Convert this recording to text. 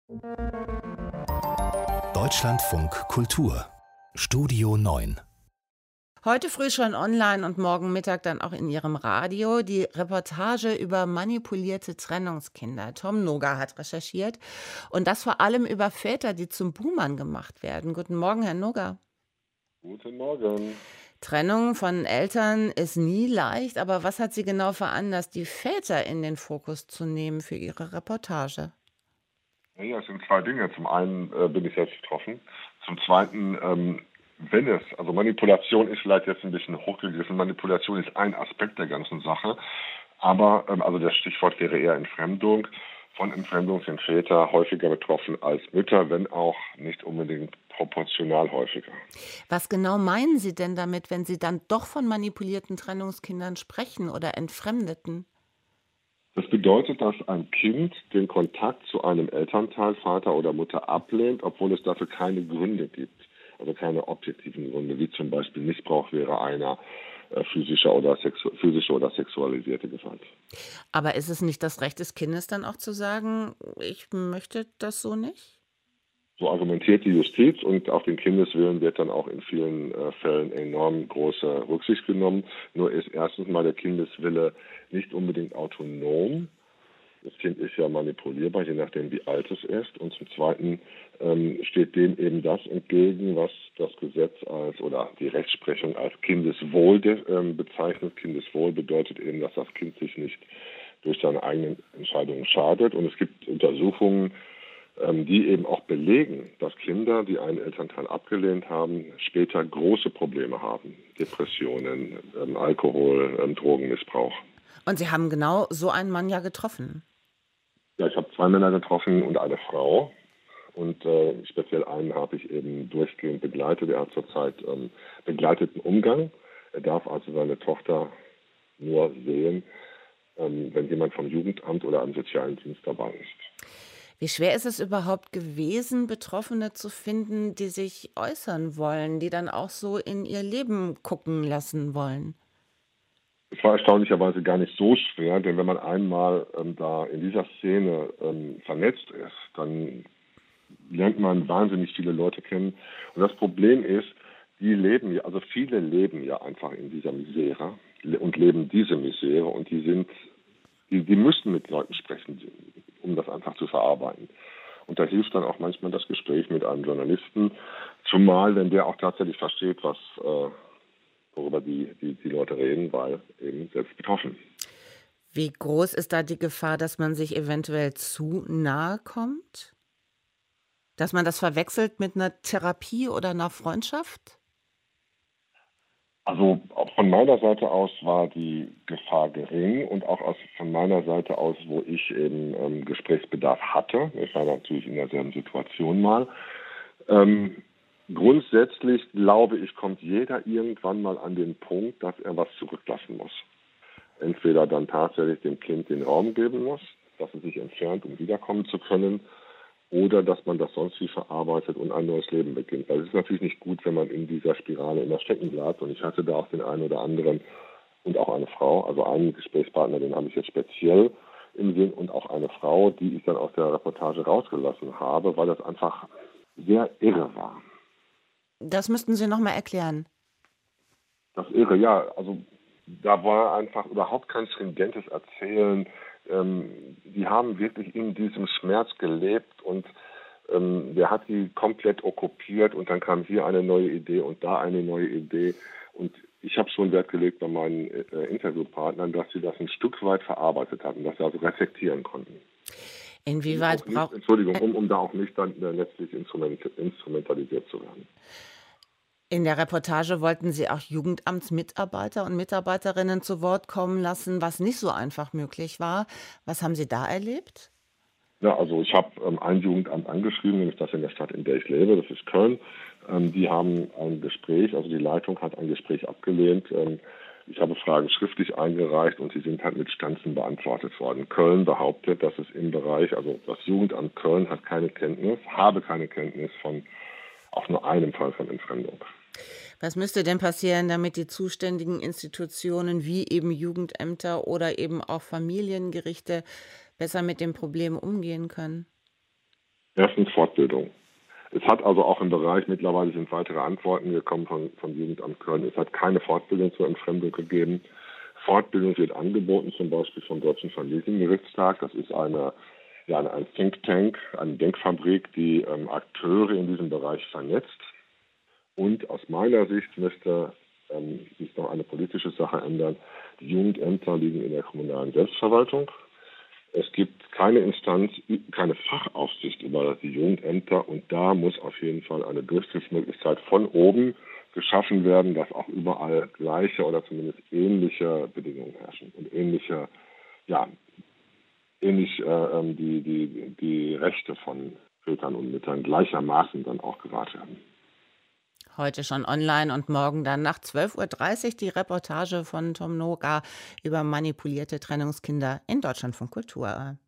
Deutschlandfunk Kultur Studio 9. Heute früh schon online und morgen Mittag dann auch in Ihrem Radio die Reportage über manipulierte Trennungskinder. Tom Noga hat recherchiert und das vor allem über Väter, die zum Buhmann gemacht werden. Guten Morgen, Herr Noga. Guten Morgen. Trennung von Eltern ist nie leicht, aber was hat Sie genau veranlasst, die Väter in den Fokus zu nehmen für Ihre Reportage? Ja, es sind zwei Dinge. Zum einen bin ich selbst betroffen. Zum zweiten, also Manipulation ist vielleicht jetzt ein bisschen hochgegriffen. Manipulation ist ein Aspekt der ganzen Sache. Aber, also das Stichwort wäre eher Entfremdung. Von Entfremdung sind Väter häufiger betroffen als Mütter, wenn auch nicht unbedingt proportional häufiger. Was genau meinen Sie denn damit, wenn Sie dann doch von manipulierten Trennungskindern sprechen oder Entfremdeten? Das bedeutet, dass ein Kind den Kontakt zu einem Elternteil, Vater oder Mutter ablehnt, obwohl es dafür keine Gründe gibt. Also keine objektiven Gründe, wie zum Beispiel Missbrauch wäre einer, physische oder sexualisierte Gewalt. Aber ist es nicht das Recht des Kindes dann auch zu sagen: „Ich möchte das so nicht?“ So argumentiert die Justiz und auf den Kindeswillen wird dann auch in vielen Fällen enorm große Rücksicht genommen. Nur ist erstens mal der Kindeswille nicht unbedingt autonom. Das Kind ist ja manipulierbar, je nachdem wie alt es ist. Und zum Zweiten steht dem eben das entgegen, was das Gesetz oder die Rechtsprechung als Kindeswohl bezeichnet. Kindeswohl bedeutet eben, dass das Kind sich nicht durch seine eigenen Entscheidungen schadet. Und es gibt Untersuchungen, die eben auch belegen, dass Kinder, die einen Elternteil abgelehnt haben, später große Probleme haben. Depressionen, Alkohol, Drogenmissbrauch. Und Sie haben genau so einen Mann ja getroffen. Ja, ich habe zwei Männer getroffen und eine Frau. Und speziell einen habe ich eben durchgehend begleitet. Er hat zurzeit begleiteten Umgang. Er darf also seine Tochter nur sehen, wenn jemand vom Jugendamt oder einem sozialen Dienst dabei ist. Wie schwer ist es überhaupt gewesen, Betroffene zu finden, die sich äußern wollen, die dann auch so in ihr Leben gucken lassen wollen? Es war erstaunlicherweise gar nicht so schwer, denn wenn man einmal da in dieser Szene vernetzt ist, dann lernt man wahnsinnig viele Leute kennen. Und das Problem ist, viele leben ja einfach in dieser Misere und leben diese Misere und die müssen mit Leuten sprechen, um das einfach zu verarbeiten. Und da hilft dann auch manchmal das Gespräch mit einem Journalisten, zumal wenn der auch tatsächlich versteht, worüber die Leute reden, weil eben selbst betroffen. Wie groß ist da die Gefahr, dass man sich eventuell zu nahe kommt? Dass man das verwechselt mit einer Therapie oder einer Freundschaft? Also auch von meiner Seite aus war die Gefahr gering und auch von meiner Seite aus, wo ich eben Gesprächsbedarf hatte. Ich war natürlich in derselben Situation mal. Grundsätzlich glaube ich, kommt jeder irgendwann mal an den Punkt, dass er was zurücklassen muss. Entweder dann tatsächlich dem Kind den Raum geben muss, dass es sich entfernt, um wiederkommen zu können, oder dass man das sonst wie verarbeitet und ein neues Leben beginnt. Weil es ist natürlich nicht gut, wenn man in dieser Spirale immer stecken bleibt. Und ich hatte da auch den einen oder anderen und auch eine Frau, also einen Gesprächspartner, den habe ich jetzt speziell im Sinn, und auch eine Frau, die ich dann aus der Reportage rausgelassen habe, weil das einfach sehr irre war. Das müssten Sie noch mal erklären. Das Irre, ja, also da war einfach überhaupt kein stringentes Erzählen. Die haben wirklich in diesem Schmerz gelebt und der hat die komplett okkupiert und dann kam hier eine neue Idee und da eine neue Idee. Und ich habe schon Wert gelegt bei meinen Interviewpartnern, dass sie das ein Stück weit verarbeitet hatten, dass sie also reflektieren konnten. Inwieweit braucht Um da auch nicht dann letztlich instrumentalisiert zu werden. In der Reportage wollten Sie auch Jugendamtsmitarbeiter und Mitarbeiterinnen zu Wort kommen lassen, was nicht so einfach möglich war. Was haben Sie da erlebt? Ja, also ich habe ein Jugendamt angeschrieben, nämlich das in der Stadt, in der ich lebe, das ist Köln. Die haben ein Gespräch, also die Leitung hat ein Gespräch abgelehnt. Ich habe Fragen schriftlich eingereicht und sie sind halt mit Stanzen beantwortet worden. Köln behauptet, dass es im Bereich, also das Jugendamt Köln habe keine Kenntnis von auch nur einem Fall von Entfremdung. Was müsste denn passieren, damit die zuständigen Institutionen wie eben Jugendämter oder eben auch Familiengerichte besser mit dem Problem umgehen können? Erstens Fortbildung. Es hat also auch im Bereich, mittlerweile sind weitere Antworten gekommen vom Jugendamt Köln, es hat keine Fortbildung zur Entfremdung gegeben. Fortbildung wird angeboten, zum Beispiel vom Deutschen Familiengerichtstag. Das ist ein Think Tank, eine Denkfabrik, die Akteure in diesem Bereich vernetzt. Und aus meiner Sicht müsste sich noch eine politische Sache ändern. Die Jugendämter liegen in der kommunalen Selbstverwaltung. Es gibt keine Instanz, keine Fachaufsicht über die Jugendämter und da muss auf jeden Fall eine Durchgriffsmöglichkeit von oben geschaffen werden, dass auch überall gleiche oder zumindest ähnliche Bedingungen herrschen und die Rechte von Vätern und Müttern gleichermaßen dann auch gewahrt werden. Heute schon online und morgen dann nach 12:30 Uhr die Reportage von Tom Noga über manipulierte Trennungskinder in Deutschlandfunk Kultur.